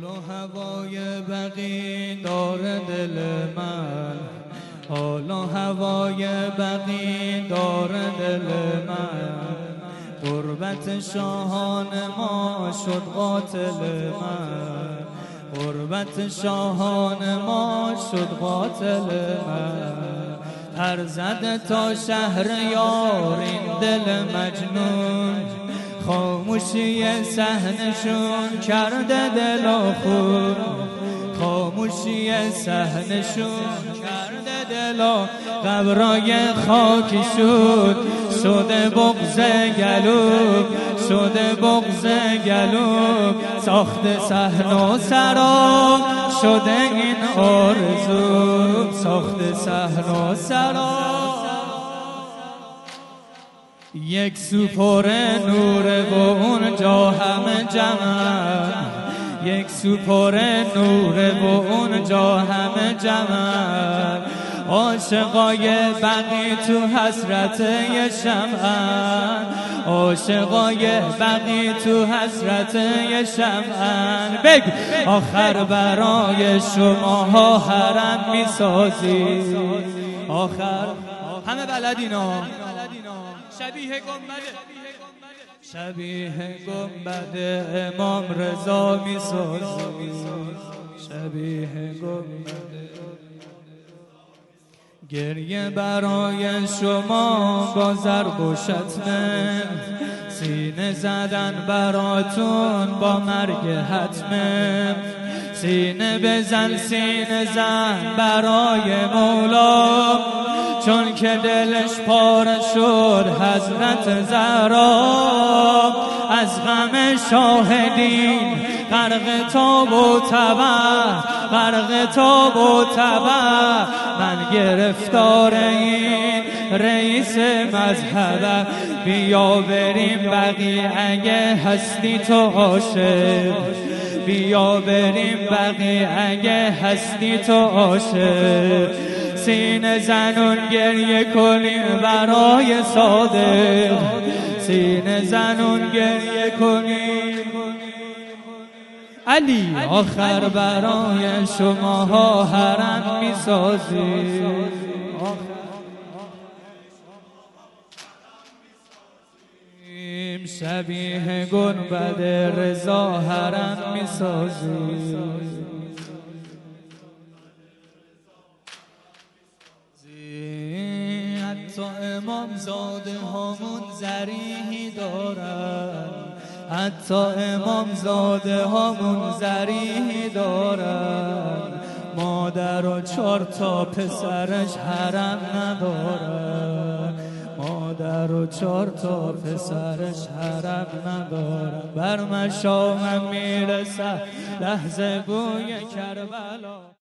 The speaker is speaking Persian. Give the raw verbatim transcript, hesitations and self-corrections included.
حال و هوای بقی داره دل من، حال و هوای بقی داره دل من. غربت شاهان ما شد قاتل من، غربت شاهان ما شد قاتل من. پر زده تا شهر یار این دل مجنون، خاموشی صحنشون کرده دل و خون، خاموشی صحنشون کرده دل و قبرای خاکی شد، شده بغض گلوب، شده بغض گلوب. ساخته صحن و سراب شده این آرزو، ساخته صحن و سراب. یک سو پر نوره و اونجا همه جمع، یک سو پر نوره و اونجا همه جمع. عاشقای بقی تو حسرت یه شمعن، عاشقای بقی تو حسرت یه شمعن. بگو آخر برای شماها حرم میسازی، آخر همه بلدینا شبیه گنبده، شبیه گنبد امام رضا میسازی، شبیه گنبد. گریه برای شما با ضرب و شتمه، سینه زدن براتون با مرگ حتمه. سینه بزن سینه زن برای مولا، چون که دلش پاره شد حضرت زهرا. از غم شاهدین غرق تاب و تبع، غرق تاب و تبع. من گرفتار این رئیس مذهبم، بیا بریم بقی اگه هستی تو عاشق، بیا بریم بقی اگه هستی تو عاشق. سینه زنون گریه کنیم برای صادق، سینه زنون گریه کنیم. علی آخر برای شماها حرم میسازی، شبیه گنبد رضا حرم میسازی. حتی امام زاده هامون زریحی دارن، حتی امام زاده هامون زریحی دارن. مادر و چهار تا پسرش حرم ندارن، مادر و چهار تا پسرش حرم ندارن. بر مشامم میرسه لحظه بوی کربلا.